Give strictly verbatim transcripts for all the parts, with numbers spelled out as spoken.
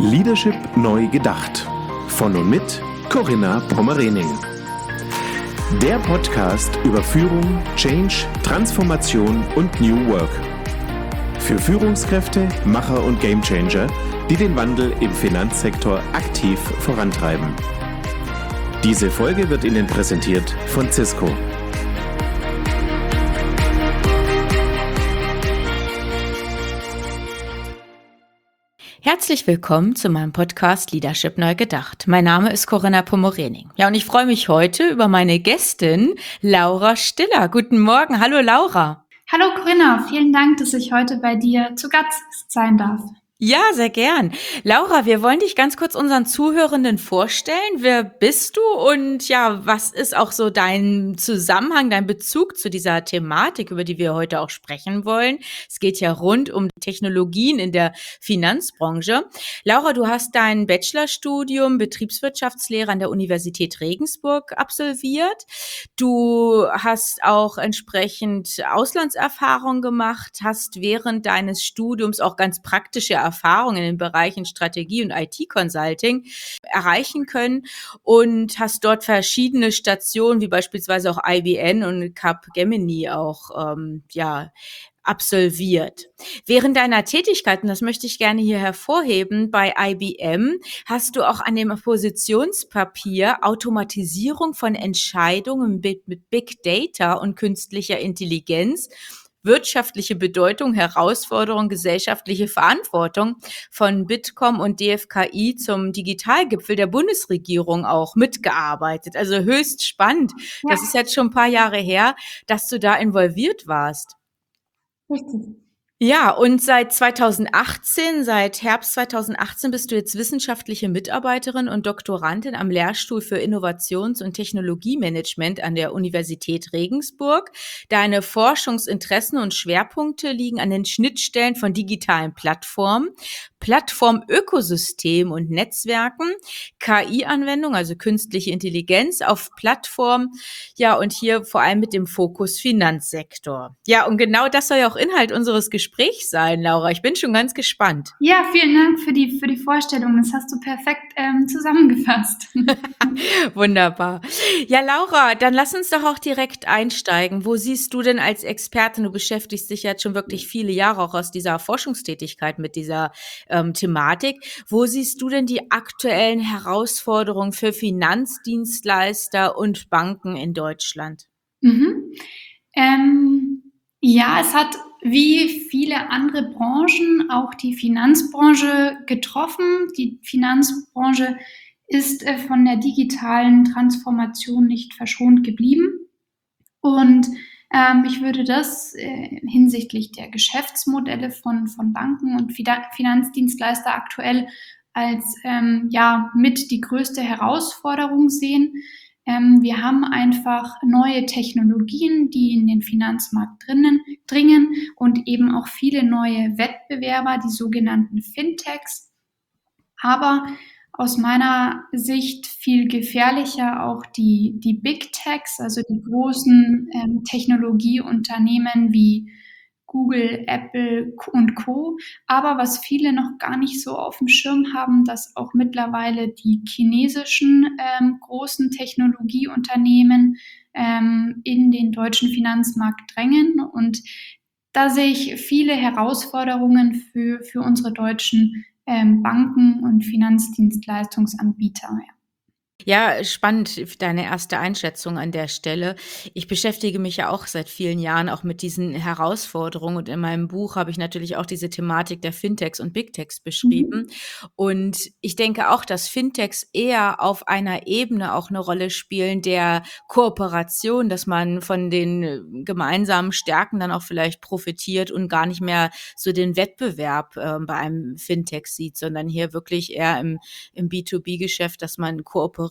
Leadership neu gedacht. Von und mit Corinna Pommerening. Der Podcast über Führung, Change, Transformation und New Work. Für Führungskräfte, Macher und Gamechanger, die den Wandel im Finanzsektor aktiv vorantreiben. Diese Folge wird Ihnen präsentiert von Cisco. Herzlich willkommen zu meinem Podcast Leadership neu gedacht. Mein Name ist Corinna Pommerening. Ja, und ich freue mich heute über meine Gästin Laura Stiller. Guten Morgen. Hallo Laura. Hallo Corinna, vielen Dank, dass ich heute bei dir zu Gast sein darf. Ja, sehr gern. Laura, wir wollen dich ganz kurz unseren Zuhörenden vorstellen. Wer bist du und ja, was ist auch so dein Zusammenhang, dein Bezug zu dieser Thematik, über die wir heute auch sprechen wollen? Es geht ja rund um Technologien in der Finanzbranche. Laura, du hast dein Bachelorstudium Betriebswirtschaftslehre an der Universität Regensburg absolviert. Du hast auch entsprechend Auslandserfahrung gemacht, hast während deines Studiums auch ganz praktische Erfahrungen in den Bereichen Strategie und I T-Consulting erreichen können und hast dort verschiedene Stationen, wie beispielsweise auch I B M und Capgemini auch ähm, ja absolviert. Während deiner Tätigkeiten, das möchte ich gerne hier hervorheben, bei I B M hast du auch an dem Positionspapier Automatisierung von Entscheidungen mit, mit Big Data und künstlicher Intelligenz, wirtschaftliche Bedeutung, Herausforderung, gesellschaftliche Verantwortung von Bitkom und D F K I zum Digitalgipfel der Bundesregierung auch mitgearbeitet. Also höchst spannend. Ja. Das ist jetzt schon ein paar Jahre her, dass du da involviert warst. Richtig. Ja, und seit zweitausendachtzehn, seit Herbst zweitausendachtzehn bist du jetzt wissenschaftliche Mitarbeiterin und Doktorandin am Lehrstuhl für Innovations- und Technologiemanagement an der Universität Regensburg. Deine Forschungsinteressen und Schwerpunkte liegen an den Schnittstellen von digitalen Plattformen, Plattformökosystemen und Netzwerken, K I-Anwendung, also künstliche Intelligenz auf Plattformen, ja, und hier vor allem mit dem Fokus Finanzsektor. Ja, und genau das soll ja auch Inhalt unseres Gesprächs sein, Laura. Ich bin schon ganz gespannt. Ja, vielen Dank für die, für die Vorstellung. Das hast du perfekt ähm, zusammengefasst. Wunderbar. Ja, Laura, dann lass uns doch auch direkt einsteigen. Wo siehst du denn als Expertin, du beschäftigst dich jetzt schon wirklich viele Jahre auch aus dieser Forschungstätigkeit mit dieser ähm, Thematik, wo siehst du denn die aktuellen Herausforderungen für Finanzdienstleister und Banken in Deutschland? Mhm. Ähm, ja, es hat wie viele andere Branchen auch die Finanzbranche getroffen. Die Finanzbranche ist äh, von der digitalen Transformation nicht verschont geblieben. Und ähm, ich würde das äh, hinsichtlich der Geschäftsmodelle von, von Banken und Finanzdienstleister aktuell als ähm, ja, mit die größte Herausforderung sehen. Ähm, wir haben einfach neue Technologien, die in den Finanzmarkt drinnen, dringen und eben auch viele neue Wettbewerber, die sogenannten Fintechs. Aber aus meiner Sicht viel gefährlicher auch die, die Big Techs, also die großen ähm, Technologieunternehmen wie Google, Apple und Co. Aber was viele noch gar nicht so auf dem Schirm haben, dass auch mittlerweile die chinesischen ähm, großen Technologieunternehmen ähm, in den deutschen Finanzmarkt drängen. Und da sehe ich viele Herausforderungen für, für unsere deutschen ähm, Banken und Finanzdienstleistungsanbieter. Ja. Ja, spannend, deine erste Einschätzung an der Stelle. Ich beschäftige mich ja auch seit vielen Jahren auch mit diesen Herausforderungen und in meinem Buch habe ich natürlich auch diese Thematik der Fintechs und Big Techs beschrieben. Mhm. Und ich denke auch, dass Fintechs eher auf einer Ebene auch eine Rolle spielen der Kooperation, dass man von den gemeinsamen Stärken dann auch vielleicht profitiert und gar nicht mehr so den Wettbewerb äh, bei einem Fintech sieht, sondern hier wirklich eher im, im B zwei B-Geschäft, dass man kooperiert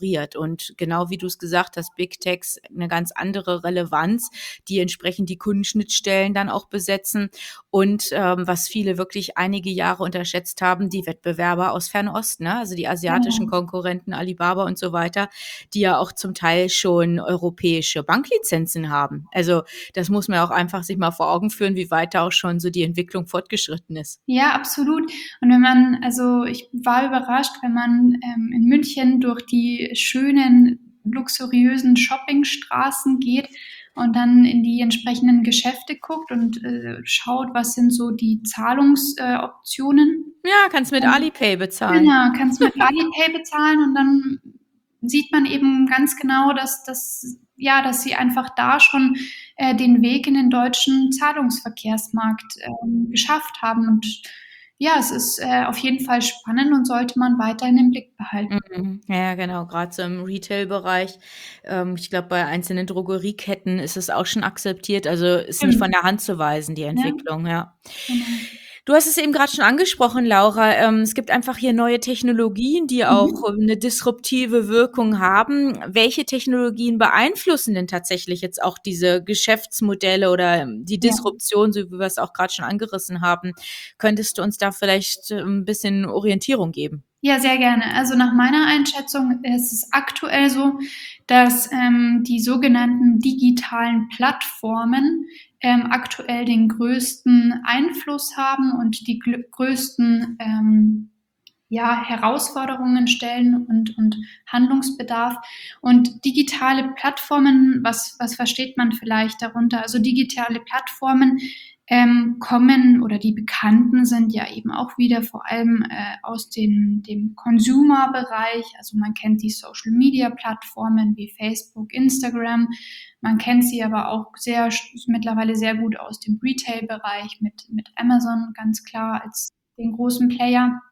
ignoriert. Und genau wie du es gesagt hast, Big Techs eine ganz andere Relevanz, die entsprechend die Kundenschnittstellen dann auch besetzen. Und ähm, was viele wirklich einige Jahre unterschätzt haben, die Wettbewerber aus Fernost, ne? Also die asiatischen Genau. Konkurrenten, Alibaba und so weiter, die ja auch zum Teil schon europäische Banklizenzen haben. Also das muss man auch einfach sich mal vor Augen führen, wie weit da auch schon so die Entwicklung fortgeschritten ist. Ja, absolut. Und wenn man, also ich war überrascht, wenn man ähm, in München durch die schönen, luxuriösen Shoppingstraßen geht und dann in die entsprechenden Geschäfte guckt und äh, schaut, was sind so die Zahlungsoptionen. Äh, Optionen. Ja, kannst mit Ähm, Alipay bezahlen. Genau, kannst mit Alipay bezahlen und dann sieht man eben ganz genau, dass, dass, ja, dass sie einfach da schon äh, den Weg in den deutschen Zahlungsverkehrsmarkt ähm, geschafft haben. Und ja, es ist äh, auf jeden Fall spannend und sollte man weiterhin im Blick behalten. Mhm. Ja, genau, gerade so im Retail-Bereich. Ähm, ich glaube, bei einzelnen Drogerieketten ist es auch schon akzeptiert. Also ist nicht von Stimmt. der Hand zu weisen, die Ja, Entwicklung, ja. genau. Du hast es eben gerade schon angesprochen, Laura. Ähm, es gibt einfach hier neue Technologien, die auch Mhm. eine disruptive Wirkung haben. Welche Technologien beeinflussen denn tatsächlich jetzt auch diese Geschäftsmodelle oder ähm, die Ja. Disruption, so wie wir es auch gerade schon angerissen haben? Könntest du uns da vielleicht äh, ein bisschen Orientierung geben? Ja, sehr gerne. Also nach meiner Einschätzung ist es aktuell so, dass ähm, die sogenannten digitalen Plattformen ähm, aktuell den größten Einfluss haben und die gl- größten ähm, ja, Herausforderungen stellen und, und Handlungsbedarf. Und digitale Plattformen, was, was versteht man vielleicht darunter? Also digitale Plattformen ähm, kommen oder die bekannten sind ja eben auch wieder vor allem äh, aus den, dem Consumer-Bereich. Also man kennt die Social-Media-Plattformen wie Facebook, Instagram. Man kennt sie aber auch sehr mittlerweile sehr gut aus dem Retail-Bereich mit, mit Amazon ganz klar als den großen Player.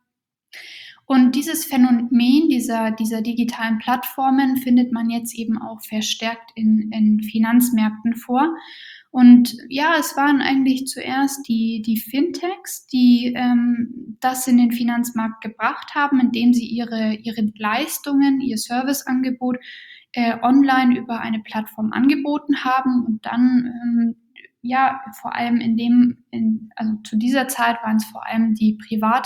Und dieses Phänomen dieser, dieser digitalen Plattformen findet man jetzt eben auch verstärkt in, in Finanzmärkten vor. Und ja, es waren eigentlich zuerst die, die Fintechs, die ähm, das in den Finanzmarkt gebracht haben, indem sie ihre, ihre Leistungen, ihr Serviceangebot äh, online über eine Plattform angeboten haben und dann ähm, ja vor allem in dem, in, also zu dieser Zeit waren es vor allem die Privat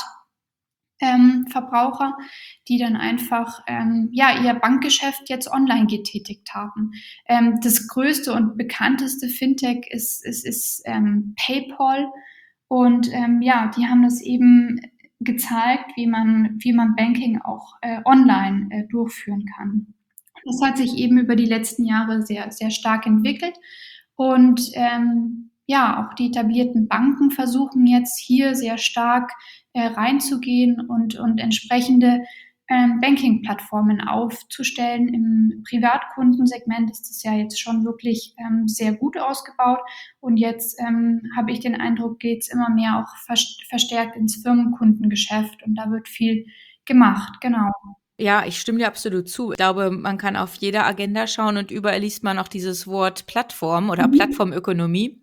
ähm, Verbraucher, die dann einfach ähm, ja, ihr Bankgeschäft jetzt online getätigt haben. Ähm, das größte und bekannteste Fintech ist, ist, ist ähm, PayPal. Und ähm, ja, die haben das eben gezeigt, wie man, wie man Banking auch äh, online äh, durchführen kann. Das hat sich eben über die letzten Jahre sehr, sehr stark entwickelt. Und ähm, ja, auch die etablierten Banken versuchen jetzt hier sehr stark äh, reinzugehen und, und entsprechende ähm, Banking-Plattformen aufzustellen. Im Privatkundensegment ist das ja jetzt schon wirklich ähm, sehr gut ausgebaut. Und jetzt ähm, habe ich den Eindruck, geht es immer mehr auch verstärkt ins Firmenkundengeschäft und da wird viel gemacht, genau. Ja, ich stimme dir absolut zu. Ich glaube, man kann auf jeder Agenda schauen und überall liest man auch dieses Wort Plattform oder Mhm. Plattformökonomie.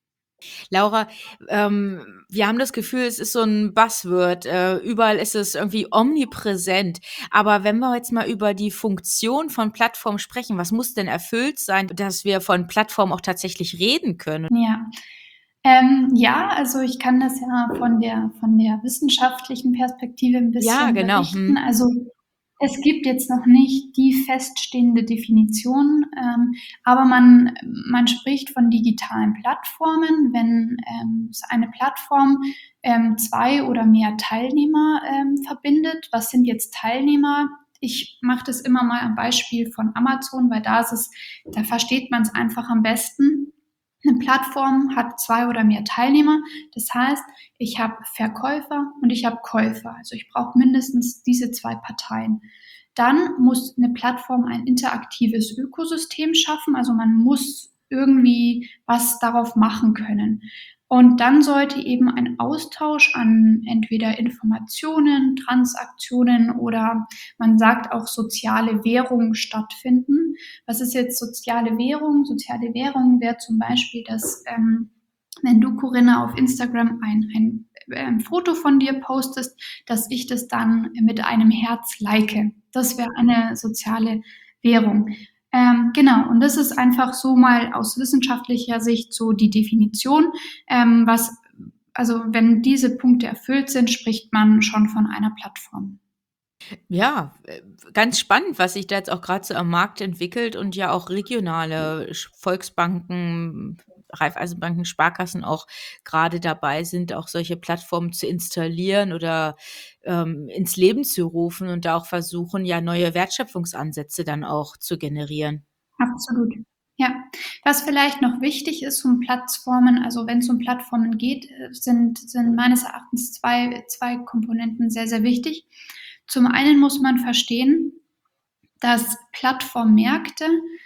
Laura, ähm, wir haben das Gefühl, es ist so ein Buzzword. Äh, überall ist es irgendwie omnipräsent. Aber wenn wir jetzt mal über die Funktion von Plattformen sprechen, was muss denn erfüllt sein, dass wir von Plattformen auch tatsächlich reden können? Ja. Ähm, ja, also ich kann das ja von der, von der wissenschaftlichen Perspektive ein Ja, bisschen genau. berichten. Mhm. Also es gibt jetzt noch nicht die feststehende Definition, ähm, aber man, man spricht von digitalen Plattformen, wenn ähm, eine Plattform ähm, zwei oder mehr Teilnehmer ähm, verbindet. Was sind jetzt Teilnehmer? Ich mache das immer mal am Beispiel von Amazon, weil da ist es, da versteht man es einfach am besten. Eine Plattform hat zwei oder mehr Teilnehmer. Das heißt, ich habe Verkäufer und ich habe Käufer. Also ich brauche mindestens diese zwei Parteien. Dann muss eine Plattform ein interaktives Ökosystem schaffen. Also man muss irgendwie was darauf machen können. Und dann sollte eben ein Austausch an entweder Informationen, Transaktionen oder man sagt auch soziale Währung stattfinden. Was ist jetzt soziale Währung? Soziale Währung wäre zum Beispiel, dass ähm, wenn du, Corinna, auf Instagram ein, ein äh, 'n Foto von dir postest, dass ich das dann mit einem Herz like. Das wäre eine soziale Währung. Ähm, genau, und das ist einfach so mal aus wissenschaftlicher Sicht so die Definition, ähm, was also wenn diese Punkte erfüllt sind, spricht man schon von einer Plattform. Ja, äh, ganz spannend, was sich da jetzt auch gerade so am Markt entwickelt und ja auch regionale Sch Volksbanken, Raiffeisenbanken, Sparkassen auch gerade dabei sind, auch solche Plattformen zu installieren oder, ähm, ins Leben zu rufen und da auch versuchen, ja, neue Wertschöpfungsansätze dann auch zu generieren. Absolut. Ja. Was vielleicht noch wichtig ist um Plattformen also wenn es um Plattformen geht, äh, sind sind meines Erachtens zwei zwei Komponenten sehr, sehr wichtig. Zum einen muss man verstehen, dass Plattformmärkte,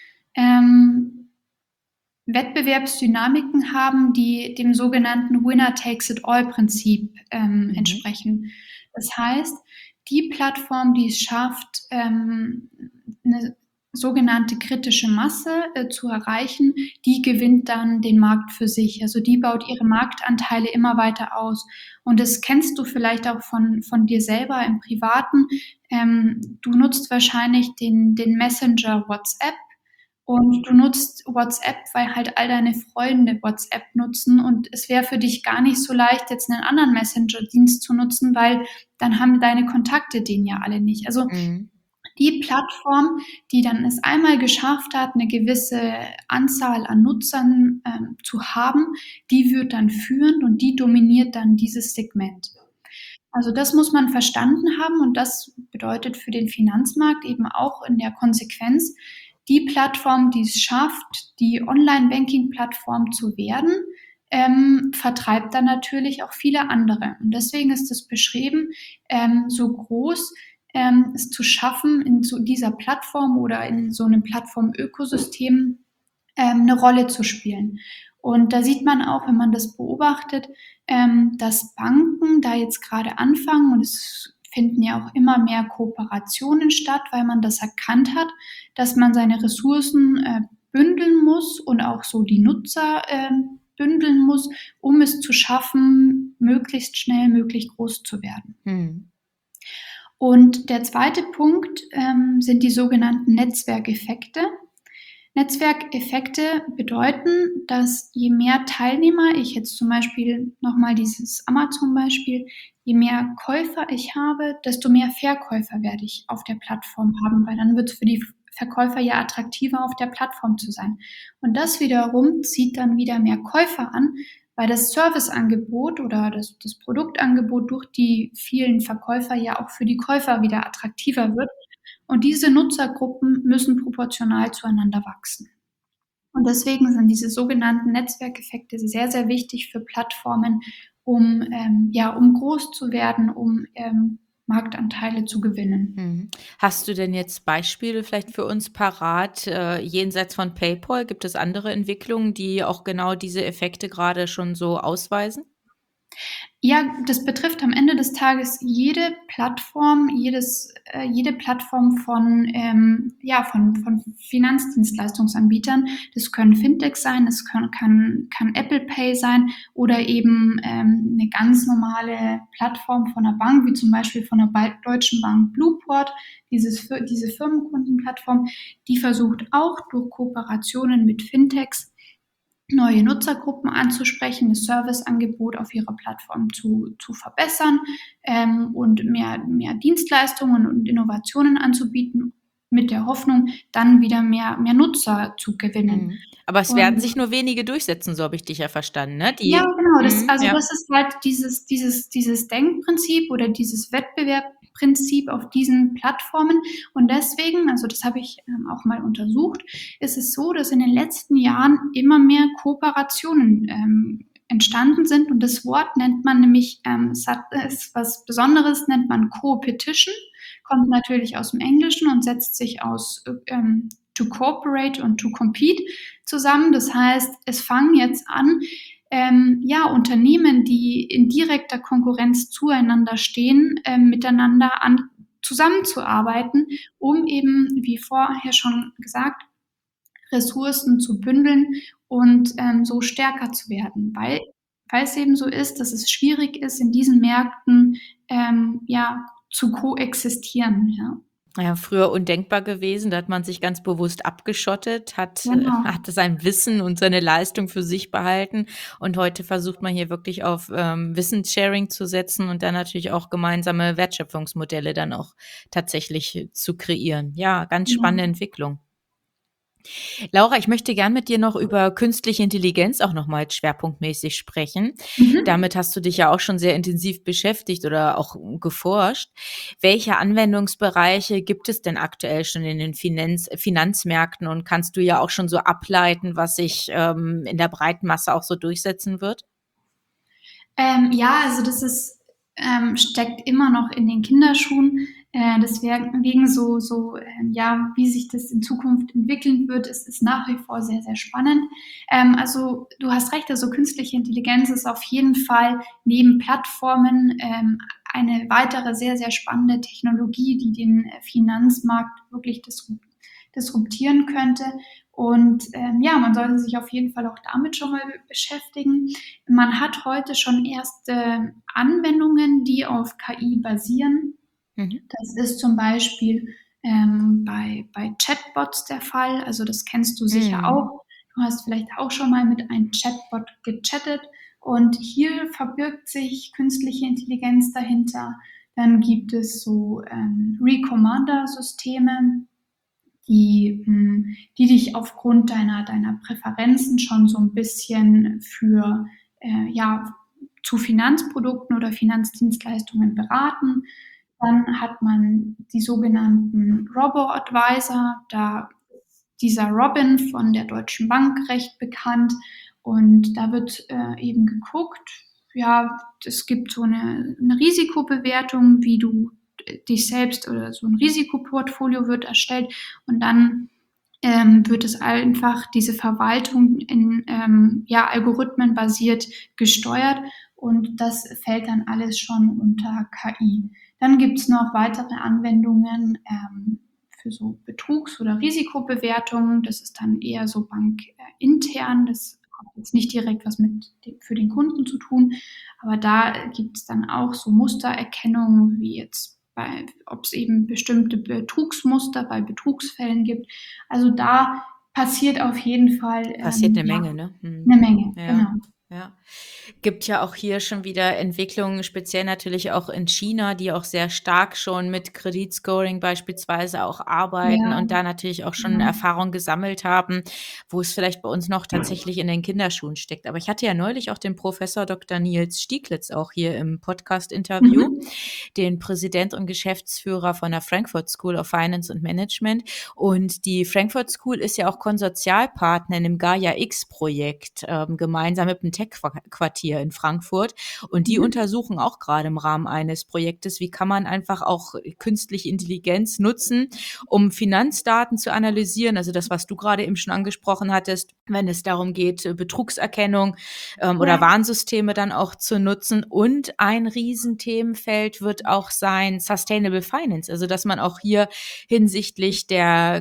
ähm, Wettbewerbsdynamiken haben, die dem sogenannten Winner-takes-it-all-Prinzip, ähm, Mhm. entsprechen. Das heißt, die Plattform, die es schafft, ähm, 'ne sogenannte kritische Masse, äh, zu erreichen, die gewinnt dann den Markt für sich. Also, die baut ihre Marktanteile immer weiter aus. Und das kennst du vielleicht auch von von dir selber im Privaten. Ähm, du nutzt wahrscheinlich den den Messenger WhatsApp und du nutzt WhatsApp, weil halt all deine Freunde WhatsApp nutzen und es wäre für dich gar nicht so leicht, jetzt 'nen anderen Messenger-Dienst zu nutzen, weil dann haben deine Kontakte den ja alle nicht. Also, Mhm. die Plattform, die dann es einmal geschafft hat, 'ne gewisse Anzahl an Nutzern, ähm, zu haben, die wird dann führen und die dominiert dann dieses Segment. Also, das muss man verstanden haben und das bedeutet für den Finanzmarkt eben auch in der Konsequenz, die Plattform, die es schafft, die Online-Banking-Plattform zu werden, ähm, vertreibt dann natürlich auch viele andere. Und deswegen ist das Bestreben, ähm, so groß, ähm, es zu schaffen, in so dieser Plattform oder in so 'nem Plattformökosystem, ähm, 'ne Rolle zu spielen. Und da sieht man auch, wenn man das beobachtet, ähm, dass Banken da jetzt grade anfangen und es finden ja auch immer mehr Kooperationen statt, weil man das erkannt hat, dass man seine Ressourcen, äh, bündeln muss und auch so die Nutzer, ähm, bündeln muss, um es zu schaffen, möglichst schnell möglich groß zu werden. Mhm. Und der zweite Punkt, ähm, sind die sogenannten Netzwerkeffekte. Netzwerkeffekte bedeuten, dass je mehr Teilnehmer ich jetzt zum Beispiel noch mal dieses Amazon-Beispiel, je mehr Käufer ich habe, desto mehr Verkäufer werde ich auf der Plattform haben, weil dann wird's für die F Verkäufer ja attraktiver, auf der Plattform zu sein. Und das wiederum zieht dann wieder mehr Käufer an, weil das Serviceangebot oder das das Produktangebot durch die vielen Verkäufer ja auch für die Käufer wieder attraktiver wird. Und diese Nutzergruppen müssen proportional zueinander wachsen. Und deswegen sind diese sogenannten Netzwerkeffekte sehr, sehr wichtig für Plattformen, um, ähm, ja um groß zu werden, um, ähm, Marktanteile zu gewinnen. Mhm. Hast du denn jetzt Beispiele vielleicht für uns parat, äh, jenseits von PayPal? Gibt es andere Entwicklungen, die auch genau diese Effekte grade schon so ausweisen? Ja, das betrifft am Ende des Tages jede Plattform, jedes äh, jede Plattform von, ähm ja, von von Finanzdienstleistungsanbietern. Das können Fintechs sein, das können kann kann Apple Pay sein oder eben, ähm, 'ne ganz normale Plattform von 'ner Bank, wie zum Beispiel von der Bei Deutschen Bank Blueport. Dieses Fir diese Firmenkundenplattform, die versucht auch durch Kooperationen mit Fintechs neue Nutzergruppen anzusprechen, das Serviceangebot auf ihrer Plattform zu zu verbessern, ähm, und mehr mehr Dienstleistungen und Innovationen anzubieten, mit der Hoffnung, dann wieder mehr mehr Nutzer zu gewinnen. Mhm. Aber es werden Und sich nur wenige durchsetzen, so habe ich dich ja verstanden, ne? Ja, Die genau, das mhm, also, ja. das ist halt dieses dieses dieses Denkprinzip oder dieses Wettbewerbprinzip auf diesen Plattformen. Und deswegen also, das habe ich, ähm, auch mal untersucht, ist es so, dass in den letzten Jahren immer mehr Kooperationen, ähm, entstanden sind und das Wort nennt man nämlich, ähm, es hat ist was Besonderes, nennt man Co-Opetition, kommt natürlich aus'm Englischen und setzt sich aus, äh, ähm, to cooperate und to compete zusammen. Das heißt, es fangen jetzt an, ähm, ja, Unternehmen, die in direkter Konkurrenz zueinander stehen, ähm, miteinander an zusammenzuarbeiten, um eben, wie vorher schon gesagt, Ressourcen zu bündeln und, ähm, so stärker zu werden. Weil weil es eben so ist, dass es schwierig ist, in diesen Märkten ähm, ja, zu koexistieren. Ja. Ja, früher undenkbar gewesen, da hat man sich ganz bewusst abgeschottet, hat äh, Genau. hat sein Wissen und seine Leistung für sich behalten und heute versucht man hier wirklich auf, ähm, Wissenssharing zu setzen und dann natürlich auch gemeinsame Wertschöpfungsmodelle dann auch tatsächlich äh, zu kreieren. Ja, ganz Genau. spannende Entwicklung. Laura, ich möchte gern mit dir noch über künstliche Intelligenz auch noch mal schwerpunktmäßig sprechen. Mhm. Damit hast du dich ja auch schon sehr intensiv beschäftigt oder auch geforscht. Welche Anwendungsbereiche gibt es denn aktuell schon in den Finanz Finanzmärkten und kannst du ja auch schon so ableiten, was sich ähm, in der breiten Masse auch so durchsetzen wird? Ähm, ja, also das ist, ähm, steckt immer noch in den Kinderschuhen. Äh, deswegen so, so ähm, ja, wie sich das in Zukunft entwickeln wird, ist, ist nach wie vor sehr, sehr spannend. Ähm, also du hast recht, also künstliche Intelligenz ist auf jeden Fall neben Plattformen ähm, eine weitere sehr, sehr spannende Technologie, die den Finanzmarkt wirklich disrup disruptieren könnte. Und ähm, ja, man sollte sich auf jeden Fall auch damit schon mal beschäftigen. Man hat heute schon erste Anwendungen, die auf K I basieren. Mhm. Das ist zum Beispiel ähm, bei, bei Chatbots der Fall. Also das kennst du sicher Mhm. auch. Du hast vielleicht auch schon mal mit einem Chatbot gechattet. Und hier verbirgt sich künstliche Intelligenz dahinter. Dann gibt es so ähm, Recommander-Systeme, die, mh, die dich aufgrund deiner, deiner Präferenzen schon so ein bisschen für, äh, ja, zu Finanzprodukten oder Finanzdienstleistungen beraten. Dann hat man die sogenannten Robo-Advisor. Da ist dieser Robin von der Deutschen Bank recht bekannt. Und da wird äh, eben geguckt, ja, es gibt so eine, eine Risikobewertung, wie du dich selbst oder so ein Risikoportfolio wird erstellt und dann ähm, wird es einfach diese Verwaltung in ähm, ja, Algorithmen basiert gesteuert und das fällt dann alles schon unter K I. Dann gibt es noch weitere Anwendungen ähm, für so Betrugs- oder Risikobewertungen. Das ist dann eher so bankintern. Das hat jetzt nicht direkt was mit dem, für den Kunden zu tun, aber da gibt es dann auch so Mustererkennung, wie jetzt bei, ob es eben bestimmte Betrugsmuster bei Betrugsfällen gibt. Also da passiert auf jeden Fall Passiert ähm, eine ja, Menge, ne? Mhm. eine Menge, Ja, genau. ja. Gibt ja auch hier schon wieder Entwicklungen, speziell natürlich auch in China, die auch sehr stark schon mit Kreditscoring beispielsweise auch arbeiten Ja, und da natürlich auch schon genau. Erfahrung gesammelt haben, wo es vielleicht bei uns noch tatsächlich in den Kinderschuhen steckt. Aber ich hatte ja neulich auch den Professor Doktor Nils Stieglitz auch hier im Podcast-Interview, Mhm. den Präsident und Geschäftsführer von der Frankfurt School of Finance and Management. Und die Frankfurt School ist ja auch Konsortialpartner in dem Gaia-X-Projekt, ähm, gemeinsam mit dem Tech-Quartier in Frankfurt. Und die Mhm. untersuchen auch gerade im Rahmen eines Projektes, wie kann man einfach auch künstliche Intelligenz nutzen, um Finanzdaten zu analysieren. Also das, was du gerade eben schon angesprochen hattest, wenn es darum geht, äh, Betrugserkennung ähm, oder Ja. Warnsysteme dann auch zu nutzen. Und ein Riesenthemenfeld wird auch sein Sustainable Finance. Also dass man auch hier hinsichtlich der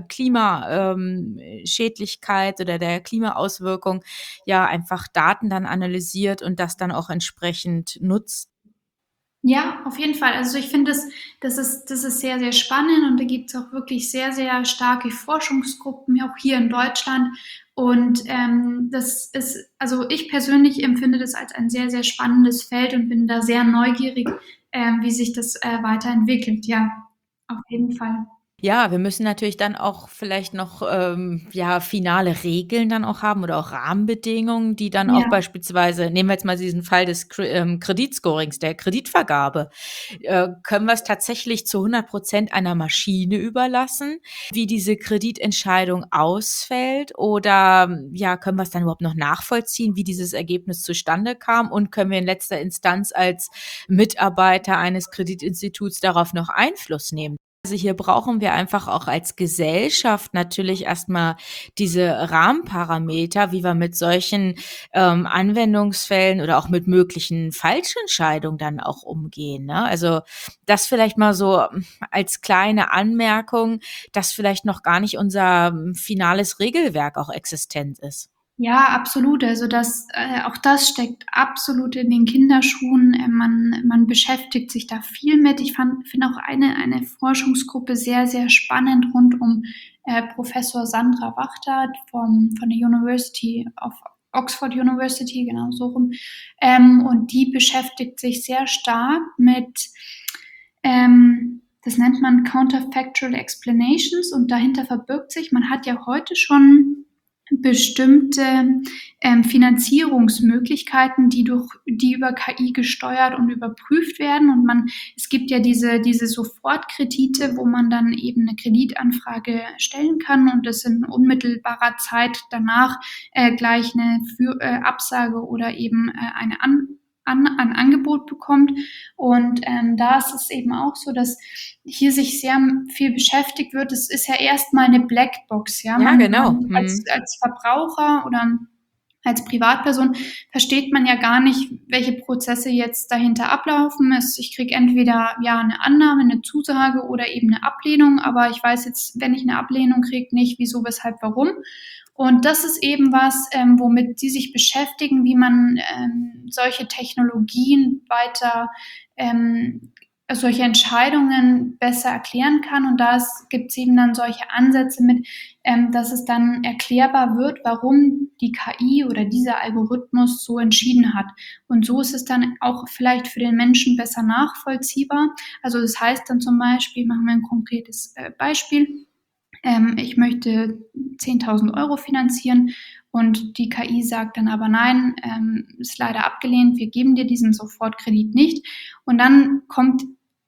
Klimaschädlichkeit oder der Klimaauswirkung ja einfach Daten dann analysiert und das dann auch entsprechend nutzt. Ja, auf jeden Fall. Also ich finde, das, das, ist, das ist sehr, sehr spannend und da gibt es auch wirklich sehr, sehr starke Forschungsgruppen, auch hier in Deutschland. Und ähm, das ist, also ich persönlich empfinde das als ein sehr, sehr spannendes Feld und bin da sehr neugierig, ähm, wie sich das äh, weiterentwickelt. Ja, auf jeden Fall. Ja, wir müssen natürlich dann auch vielleicht noch, ähm, ja, finale Regeln dann auch haben oder auch Rahmenbedingungen, die dann auch Ja. beispielsweise nehmen wir jetzt mal diesen Fall des Kre ähm, Kreditscorings, der Kreditvergabe. Äh, können wir es tatsächlich zu hundert Prozent einer Maschine überlassen, wie diese Kreditentscheidung ausfällt? Oder, ja, können wir es dann überhaupt noch nachvollziehen, wie dieses Ergebnis zustande kam? Und können wir in letzter Instanz als Mitarbeiter eines Kreditinstituts darauf noch Einfluss nehmen? Also hier brauchen wir einfach auch als Gesellschaft natürlich erstmal diese Rahmenparameter, wie wir mit solchen ähm, Anwendungsfällen oder auch mit möglichen Falschentscheidungen dann auch umgehen. Ne? Also das vielleicht mal so ähm, als kleine Anmerkung, dass vielleicht noch gar nicht unser ähm, finales Regelwerk auch existent ist. Ja, absolut. Also das, äh, auch das steckt absolut in den Kinderschuhen. Äh, man, man beschäftigt sich da viel mit. Ich fand, finde auch eine, eine Forschungsgruppe sehr, sehr spannend rund um äh, Professor Sandra Wachter vom, von der University of Oxford University, genau so rum. Ähm, und die beschäftigt sich sehr stark mit, ähm, das nennt man Counterfactual Explanations, und dahinter verbirgt sich, man hat ja heute schon bestimmte ähm, Finanzierungsmöglichkeiten, die durch die über K I gesteuert und überprüft werden. Und man, es gibt ja diese, diese Sofortkredite, wo man dann eben eine Kreditanfrage stellen kann und das in unmittelbarer Zeit danach äh, gleich eine Für, äh, Absage oder eben äh, eine An an, ein Angebot bekommt. Und ähm, da ist es eben auch so, dass hier sich sehr viel beschäftigt wird. Es ist ja erstmal eine Blackbox, ja. Ja, Man, genau. man als, Hm. als Verbraucher oder als Privatperson versteht man ja gar nicht, welche Prozesse jetzt dahinter ablaufen. Es, ich kriege entweder ja eine Annahme, eine Zusage oder eben eine Ablehnung, aber ich weiß jetzt, wenn ich eine Ablehnung kriege, nicht wieso, weshalb, warum. Und das ist eben was, ähm, womit sie sich beschäftigen, wie man ähm, solche Technologien weiter, ähm, solche Entscheidungen besser erklären kann. Und da gibt es eben dann solche Ansätze mit, ähm, dass es dann erklärbar wird, warum die K I oder dieser Algorithmus so entschieden hat. Und so ist es dann auch vielleicht für den Menschen besser nachvollziehbar. Also das heißt dann zum Beispiel, machen wir ein konkretes äh, Beispiel, ähm, ich möchte zehntausend Euro finanzieren und die K I sagt dann aber nein, ähm, ist leider abgelehnt, wir geben dir diesen Sofortkredit nicht. Und dann kommt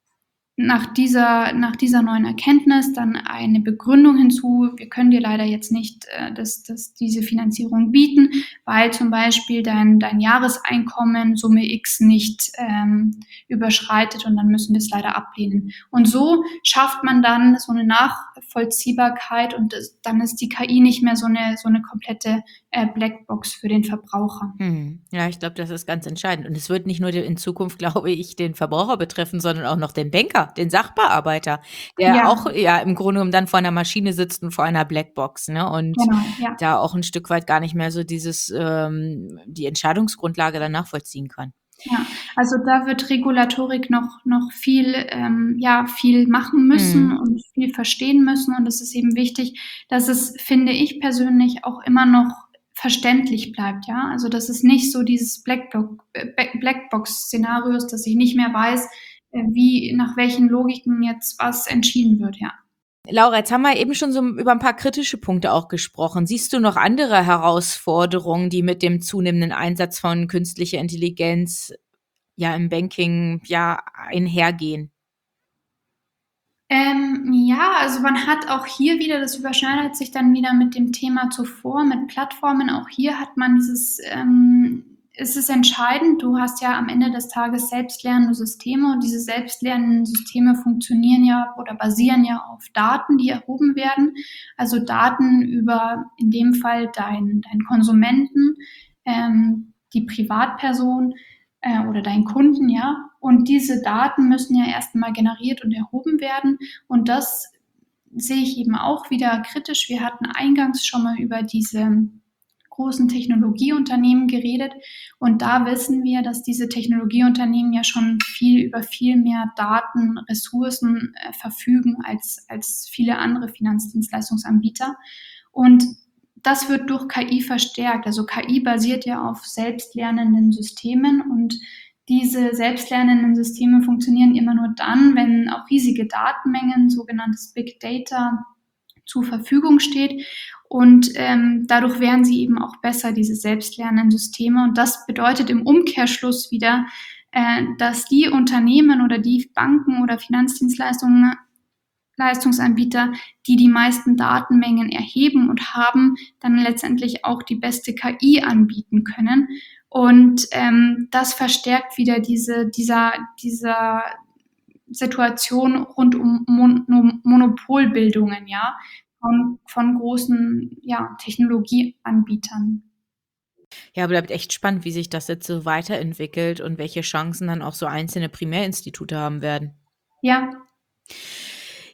nach dieser, nach dieser neuen Erkenntnis dann eine Begründung hinzu, wir können dir leider jetzt nicht äh, das, das, diese Finanzierung bieten, weil zum Beispiel dein, dein Jahreseinkommen Summe X nicht ähm, überschreitet, und dann müssen wir es leider ablehnen. Und so schafft man dann so eine Nachvollziehbarkeit, und das, dann ist die K I nicht mehr so eine, so eine komplette äh, Blackbox für den Verbraucher. Hm. Ja, ich glaube, das ist ganz entscheidend. Und es wird nicht nur de- in Zukunft, glaube ich, den Verbraucher betreffen, sondern auch noch den Banker, den Sachbearbeiter, der Ja, auch ja im Grunde genommen dann vor einer Maschine sitzt und vor einer Blackbox, ne? Und genau, ja. da auch ein Stück weit gar nicht mehr so dieses ähm, die Entscheidungsgrundlage dann nachvollziehen kann. Ja, also da wird Regulatorik noch noch viel ähm, ja, viel machen müssen Mhm. und viel verstehen müssen. Und es ist eben wichtig, dass es, finde ich persönlich, auch immer noch verständlich bleibt, ja? Also, dass es nicht so dieses Blackblock äh, Blackbox-Szenario ist, dass ich nicht mehr weiß, äh, wie nach welchen Logiken jetzt was entschieden wird, ja. Laura, jetzt haben wir eben schon so über ein paar kritische Punkte auch gesprochen. Siehst du noch andere Herausforderungen, die mit dem zunehmenden Einsatz von künstlicher Intelligenz ja im Banking ja einhergehen? Ähm, ja, also man hat auch hier wieder, das überschneidet sich dann wieder mit dem Thema zuvor, mit Plattformen. Auch hier hat man dieses, ähm, es ist entscheidend, du hast ja am Ende des Tages selbstlernende Systeme, und diese selbstlernenden Systeme funktionieren ja oder basieren ja auf Daten, die erhoben werden. Also Daten über in dem Fall deinen dein Konsumenten, ähm, die Privatperson äh, oder deinen Kunden, ja. Und diese Daten müssen ja erst mal generiert und erhoben werden. Und das sehe ich eben auch wieder kritisch. Wir hatten eingangs schon mal über diese großen Technologieunternehmen geredet. Und da wissen wir, dass diese Technologieunternehmen ja schon viel über viel mehr Daten, Ressourcen äh, verfügen als, als viele andere Finanzdienstleistungsanbieter. Und das wird durch K I verstärkt. Also K I basiert ja auf selbstlernenden Systemen, und diese selbstlernenden Systeme funktionieren immer nur dann, wenn auch riesige Datenmengen, sogenanntes Big Data, zur Verfügung steht. Und ähm, dadurch werden sie eben auch besser, diese selbstlernenden Systeme. Und das bedeutet im Umkehrschluss wieder, äh, dass die Unternehmen oder die Banken oder Finanzdienstleistungen Leistungsanbieter, die die meisten Datenmengen erheben und haben, dann letztendlich auch die beste K I anbieten können. Und ähm, das verstärkt wieder diese, dieser, dieser Situation rund um Mon Monopolbildungen, ja, von, von großen, ja, Technologieanbietern. Ja, bleibt echt spannend, wie sich das jetzt so weiterentwickelt und welche Chancen dann auch so einzelne Primärinstitute haben werden. Ja,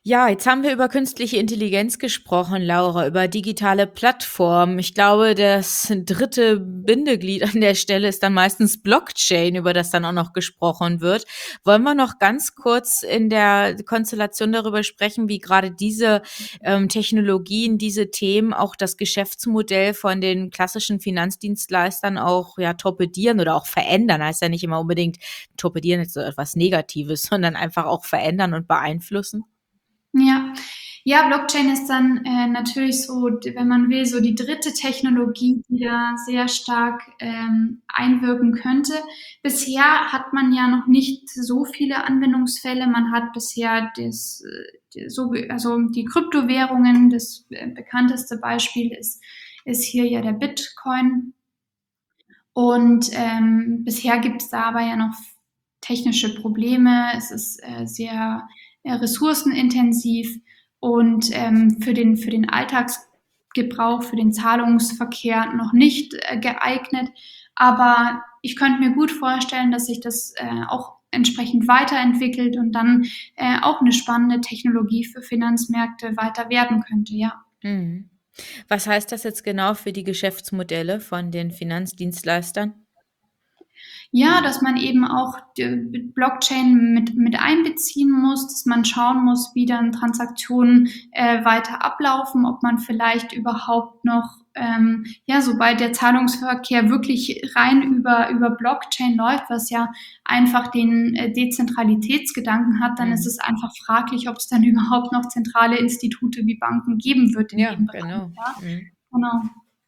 Ja, jetzt haben wir über künstliche Intelligenz gesprochen, Laura, über digitale Plattformen. Ich glaube, das dritte Bindeglied an der Stelle ist dann meistens Blockchain, über das dann auch noch gesprochen wird. Wollen wir noch ganz kurz in der Konstellation darüber sprechen, wie gerade diese ähm, Technologien, diese Themen auch das Geschäftsmodell von den klassischen Finanzdienstleistern auch ja torpedieren oder auch verändern? Heißt ja nicht immer unbedingt torpedieren ist so etwas Negatives, sondern einfach auch verändern und beeinflussen. Ja. Ja, Blockchain ist dann äh, natürlich so, d- wenn man will, so die dritte Technologie, die da sehr stark ähm, einwirken könnte. Bisher hat man ja noch nicht so viele Anwendungsfälle. Man hat bisher das, äh, die- so, also die Kryptowährungen, das äh, bekannteste Beispiel ist, ist hier ja der Bitcoin. Und ähm, bisher gibt es da aber ja noch technische Probleme. Es ist äh, sehr äh, ressourcenintensiv und ähm, für den, für den Alltagsgebrauch, für den Zahlungsverkehr noch nicht äh, geeignet. Aber ich könnte mir gut vorstellen, dass sich das äh, auch entsprechend weiterentwickelt und dann äh, auch eine spannende Technologie für Finanzmärkte weiter werden könnte, ja. Mhm. Was heißt das jetzt genau für die Geschäftsmodelle von den Finanzdienstleistern? Ja, dass man eben auch die Blockchain mit, mit einbeziehen muss, dass man schauen muss, wie dann Transaktionen äh, weiter ablaufen, ob man vielleicht überhaupt noch, ähm, ja, sobald der Zahlungsverkehr wirklich rein über, über Blockchain läuft, was ja einfach den äh, Dezentralitätsgedanken hat, dann ist Mhm. es einfach fraglich, ob es dann überhaupt noch zentrale Institute wie Banken geben wird in Ja, dem Bereich. genau. Ja, Mhm. genau.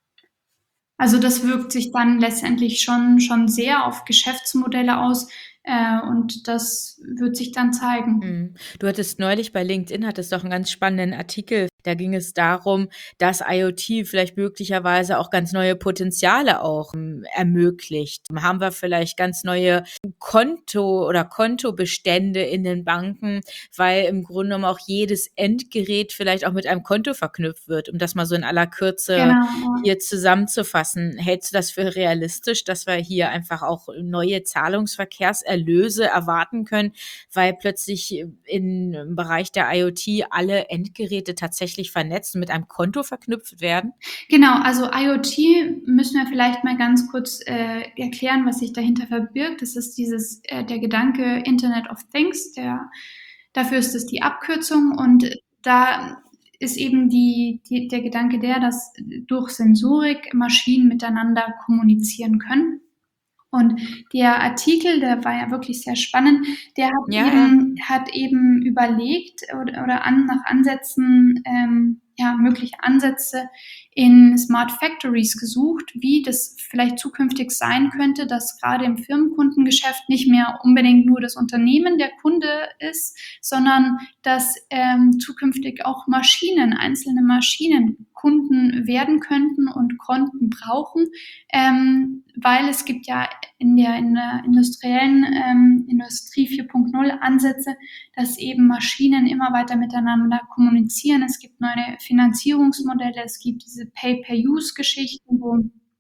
Also das wirkt sich dann letztendlich schon, schon sehr auf Geschäftsmodelle aus äh, und das wird sich dann zeigen. Mhm. Du hattest neulich bei LinkedIn hattest doch einen ganz spannenden Artikel. Da ging es darum, dass IoT vielleicht möglicherweise auch ganz neue Potenziale auch, hm, ermöglicht. Haben wir vielleicht ganz neue Konto oder Kontobestände in den Banken, weil im Grunde genommen auch jedes Endgerät vielleicht auch mit einem Konto verknüpft wird, um das mal so in aller Kürze Genau, ja. hier zusammenzufassen. Hältst du das für realistisch, dass wir hier einfach auch neue Zahlungsverkehrserlöse erwarten können, weil plötzlich in, im Bereich der IoT alle Endgeräte tatsächlich vernetzt und mit einem Konto verknüpft werden? Genau, also IoT müssen wir vielleicht mal ganz kurz äh, erklären, was sich dahinter verbirgt. Das ist dieses äh, der Gedanke Internet of Things, der dafür ist es die Abkürzung und da ist eben die, die, der Gedanke der, dass durch Sensorik Maschinen miteinander kommunizieren können. Und der Artikel, der war ja wirklich sehr spannend, der hat Ja, ja. eben, hat eben überlegt oder, oder an, nach Ansätzen, ähm, ja, mögliche Ansätze in Smart Factories gesucht, wie das vielleicht zukünftig sein könnte, dass gerade im Firmenkundengeschäft nicht mehr unbedingt nur das Unternehmen der Kunde ist, sondern dass ähm, zukünftig auch Maschinen, einzelne Maschinen Kunden werden könnten und Konten brauchen, ähm, weil es gibt ja in der, in der industriellen ähm, Industrie vier Punkt null Ansätze, dass eben Maschinen immer weiter miteinander kommunizieren. Es gibt neue Finanzierungsmodelle, es gibt diese Pay-per-Use-Geschichten, wo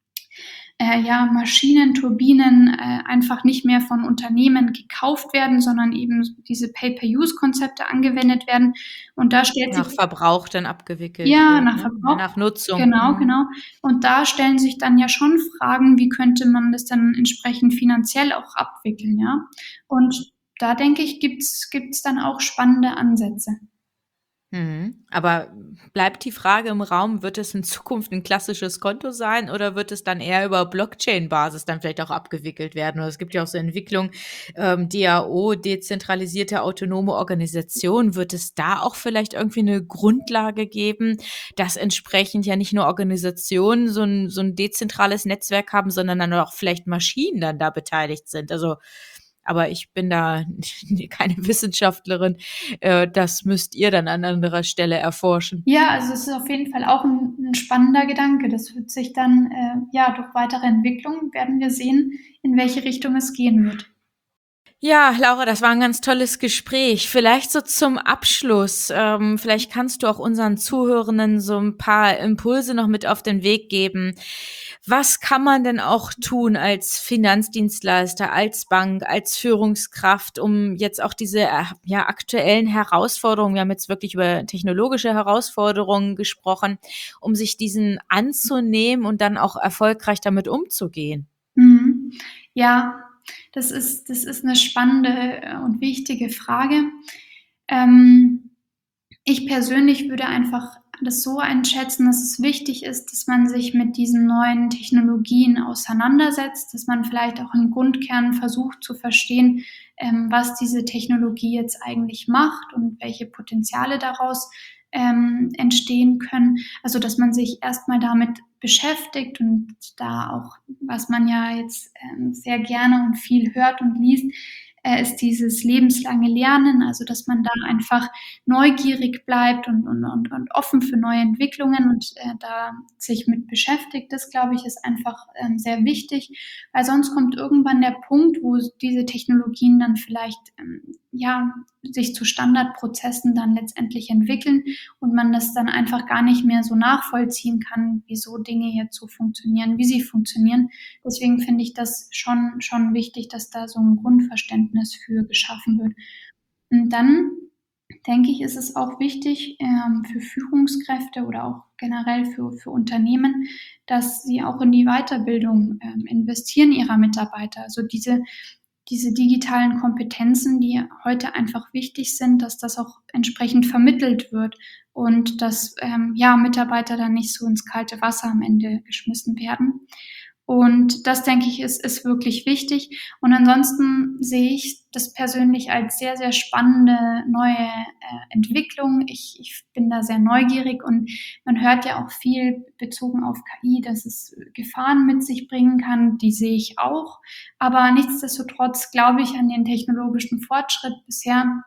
äh, ja, Maschinen, Turbinen äh, einfach nicht mehr von Unternehmen gekauft werden, sondern eben diese Pay-per-Use-Konzepte angewendet werden. Und da stellt sich Nach Verbrauch dann abgewickelt ja, wird, nach ne? Verbrauch. Nach Nutzung. Genau, Mhm. genau. Und da stellen sich dann ja schon Fragen, wie könnte man das dann entsprechend finanziell auch abwickeln, ja? Und da denke ich, gibt's gibt's dann auch spannende Ansätze. Mhm. Aber bleibt die Frage im Raum, wird es in Zukunft ein klassisches Konto sein oder wird es dann eher über Blockchain-Basis dann vielleicht auch abgewickelt werden? Oder es gibt ja auch so Entwicklungen, ähm, D A O, dezentralisierte autonome Organisation. Wird es da auch vielleicht irgendwie eine Grundlage geben, dass entsprechend ja nicht nur Organisationen so ein so 'n dezentrales Netzwerk haben, sondern dann auch vielleicht Maschinen dann da beteiligt sind? Also, aber ich bin da keine Wissenschaftlerin. Äh, das müsst ihr dann an anderer Stelle erforschen. Ja, also es ist auf jeden Fall auch ein 'n spannender Gedanke. Das wird sich dann, äh, ja, durch weitere Entwicklungen werden wir sehen, in welche Richtung es gehen wird. Ja, Laura, das war ein ganz tolles Gespräch. Vielleicht so zum Abschluss, ähm, vielleicht kannst du auch unseren Zuhörenden so ein paar Impulse noch mit auf den Weg geben. Was kann man denn auch tun als Finanzdienstleister, als Bank, als Führungskraft, um jetzt auch diese äh, ja, aktuellen Herausforderungen, wir haben jetzt wirklich über technologische Herausforderungen gesprochen, um sich diesen anzunehmen und dann auch erfolgreich damit umzugehen? Mhm. Ja, das ist, das ist eine spannende äh, und wichtige Frage. Ähm, ich persönlich würde einfach das so einschätzen, dass es wichtig ist, dass man sich mit diesen neuen Technologien auseinandersetzt, dass man vielleicht auch im Grundkern versucht zu verstehen, ähm, was diese Technologie jetzt eigentlich macht und welche Potenziale daraus ähm, entstehen können. Also dass man sich erstmal damit beschäftigt und da auch, was man ja jetzt ähm, sehr gerne und viel hört und liest, äh, ist dieses lebenslange Lernen, also dass man da einfach neugierig bleibt und, und, und, und offen für neue Entwicklungen und äh, da sich mit beschäftigt. Das, glaube ich, ist einfach ähm, sehr wichtig, weil sonst kommt irgendwann der Punkt, wo diese Technologien dann vielleicht ähm, ja, sich zu Standardprozessen dann letztendlich entwickeln und man das dann einfach gar nicht mehr so nachvollziehen kann, wieso Dinge jetzt so funktionieren, wie sie funktionieren. Deswegen finde ich das schon, schon wichtig, dass da so ein Grundverständnis für geschaffen wird. Und dann denke ich, ist es auch wichtig ähm, für Führungskräfte oder auch generell für, für Unternehmen, dass sie auch in die Weiterbildung ähm, investieren ihrer Mitarbeiter. Also diese, diese digitalen Kompetenzen, die heute einfach wichtig sind, dass das auch entsprechend vermittelt wird und dass ähm, ja, Mitarbeiter dann nicht so ins kalte Wasser am Ende geschmissen werden. Und das, denke ich, ist, ist wirklich wichtig. Und ansonsten sehe ich das persönlich als sehr, sehr spannende neue äh, Entwicklung. Ich, ich bin da sehr neugierig und man hört ja auch viel bezogen auf K I, dass es Gefahren mit sich bringen kann. Die sehe ich auch. Aber nichtsdestotrotz glaube ich an den technologischen Fortschritt bisher.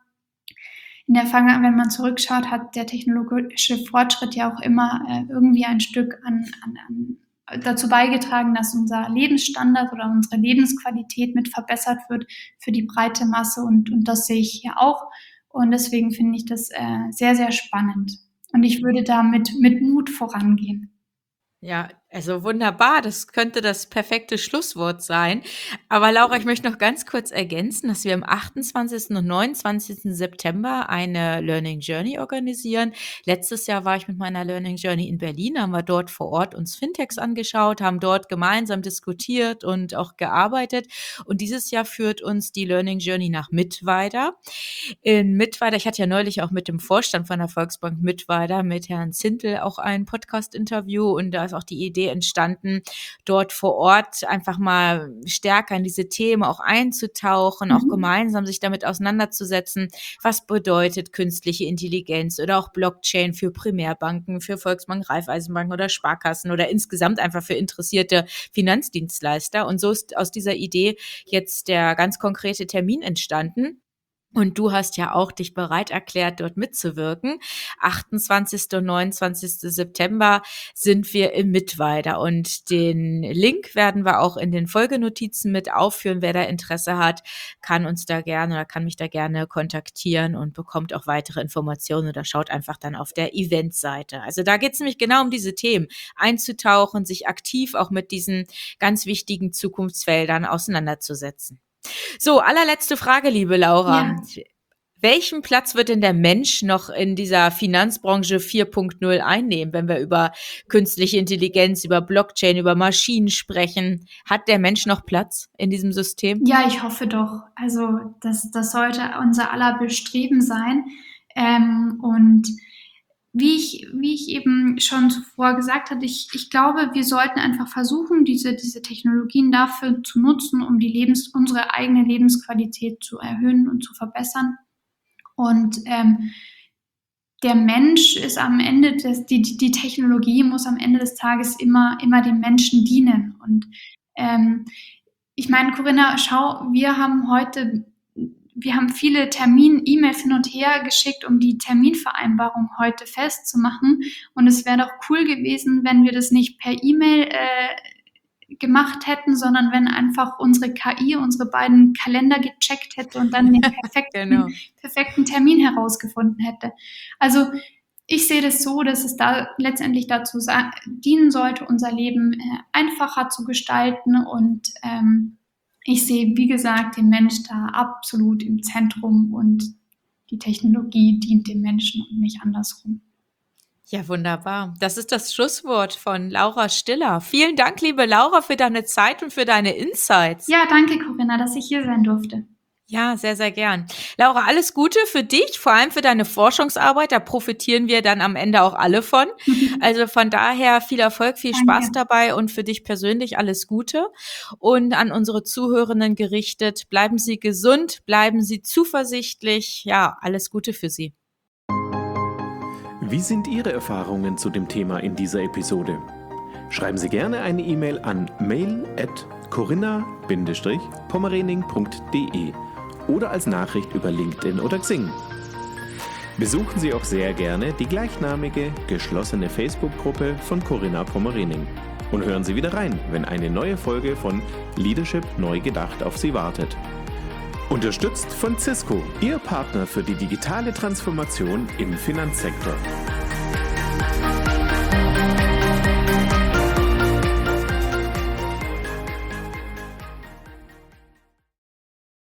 In der Vergangenheit, wenn man zurückschaut, hat der technologische Fortschritt ja auch immer äh, irgendwie ein Stück an, an, an dazu beigetragen, dass unser Lebensstandard oder unsere Lebensqualität mit verbessert wird für die breite Masse und, und das sehe ich hier auch und deswegen finde ich das äh, sehr, sehr spannend und ich würde da mit, mit Mut vorangehen. Ja, also wunderbar. Das könnte das perfekte Schlusswort sein. Aber Laura, ich möchte noch ganz kurz ergänzen, dass wir am achtundzwanzigsten und neunundzwanzigsten September eine Learning Journey organisieren. Letztes Jahr war ich mit meiner Learning Journey in Berlin, haben wir dort vor Ort uns Fintechs angeschaut, haben dort gemeinsam diskutiert und auch gearbeitet. Und dieses Jahr führt uns die Learning Journey nach Mittweida. In Mittweida, ich hatte ja neulich auch mit dem Vorstand von der Volksbank Mittweida, mit Herrn Zintel, auch ein Podcast-Interview und da ist auch die Idee entstanden, dort vor Ort einfach mal stärker in diese Themen auch einzutauchen, auch Mhm. gemeinsam sich damit auseinanderzusetzen, was bedeutet künstliche Intelligenz oder auch Blockchain für Primärbanken, für Volksbanken, Raiffeisenbanken oder Sparkassen oder insgesamt einfach für interessierte Finanzdienstleister. Und so ist aus dieser Idee jetzt der ganz konkrete Termin entstanden. Und du hast ja auch dich bereit erklärt, dort mitzuwirken. achtundzwanzigsten und neunundzwanzigsten September sind wir im Mittweida und den Link werden wir auch in den Folgenotizen mit aufführen. Wer da Interesse hat, kann uns da gerne oder kann mich da gerne kontaktieren und bekommt auch weitere Informationen oder schaut einfach dann auf der Eventseite. Also da geht es nämlich genau um diese Themen, einzutauchen, sich aktiv auch mit diesen ganz wichtigen Zukunftsfeldern auseinanderzusetzen. So, allerletzte Frage, liebe Laura. Ja. Welchen Platz wird denn der Mensch noch in dieser Finanzbranche vier Punkt null einnehmen, wenn wir über künstliche Intelligenz, über Blockchain, über Maschinen sprechen? Hat der Mensch noch Platz in diesem System? Ja, ich hoffe doch. Also das, das sollte unser aller Bestreben sein. Ähm, und wie ich, wie ich eben schon zuvor gesagt hatte, ich, ich glaube, wir sollten einfach versuchen, diese, diese Technologien dafür zu nutzen, um die Lebens, unsere eigene Lebensqualität zu erhöhen und zu verbessern. Und ähm, der Mensch ist am Ende des, die, die Technologie muss am Ende des Tages immer, immer dem Menschen dienen. Und ähm, ich meine, Corinna, schau, wir haben heute, wir haben viele Termin-E-Mails hin und her geschickt, um die Terminvereinbarung heute festzumachen. Und es wäre doch cool gewesen, wenn wir das nicht per E-Mail äh, gemacht hätten, sondern wenn einfach unsere K I unsere beiden Kalender gecheckt hätte und dann den perfekten, Genau. perfekten Termin herausgefunden hätte. Also ich sehe das so, dass es da letztendlich dazu sa- dienen sollte, unser Leben äh, einfacher zu gestalten und ähm, ich sehe, wie gesagt, den Mensch da absolut im Zentrum und die Technologie dient dem Menschen und nicht andersrum. Ja, wunderbar. Das ist das Schlusswort von Laura Stiller. Vielen Dank, liebe Laura, für deine Zeit und für deine Insights. Ja, danke, Corinna, dass ich hier sein durfte. Ja, sehr, sehr gern. Laura, alles Gute für dich, vor allem für deine Forschungsarbeit. Da profitieren wir dann am Ende auch alle von. Also von daher viel Erfolg, viel Danke. Spaß dabei und für dich persönlich alles Gute. Und an unsere Zuhörenden gerichtet, bleiben Sie gesund, bleiben Sie zuversichtlich. Ja, alles Gute für Sie. Wie sind Ihre Erfahrungen zu dem Thema in dieser Episode? Schreiben Sie gerne eine E-Mail an mail at corinna pommerening punkt de oder als Nachricht über LinkedIn oder Xing. Besuchen Sie auch sehr gerne die gleichnamige, geschlossene Facebook-Gruppe von Corinna Pommerening. Und hören Sie wieder rein, wenn eine neue Folge von Leadership neu gedacht auf Sie wartet. Unterstützt von Cisco, Ihr Partner für die digitale Transformation im Finanzsektor.